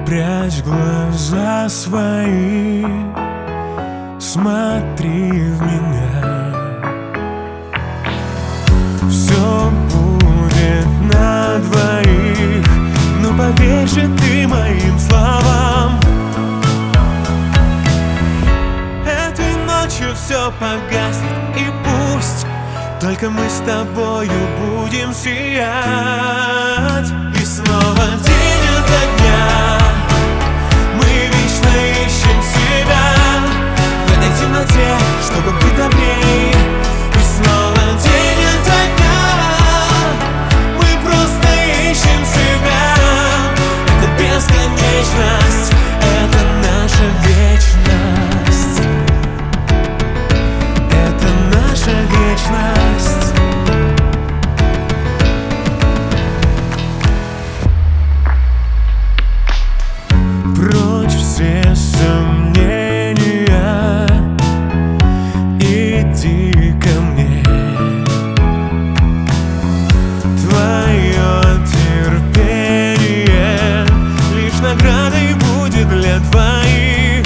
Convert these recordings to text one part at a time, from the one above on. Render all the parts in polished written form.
Прячь глаза свои, смотри в меня. Все будет на двоих, но поверь же ты моим словам. Этой ночью все погаснет, и пусть только мы с тобою будем сиять. И снова день ото дня мы вечно ищем себя в этой темноте, чтобы быть добрей. И снова день ото дня мы просто ищем себя. Это бесконечность, это наша вечность. Это наша вечность. Прочь все сомнения, иди ко мне. Твое терпение лишь наградой будет для двоих.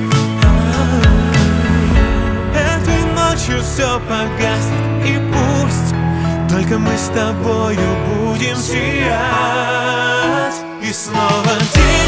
Этой ночью все погаснет, и пусть только мы с тобою будем сиять. И снова день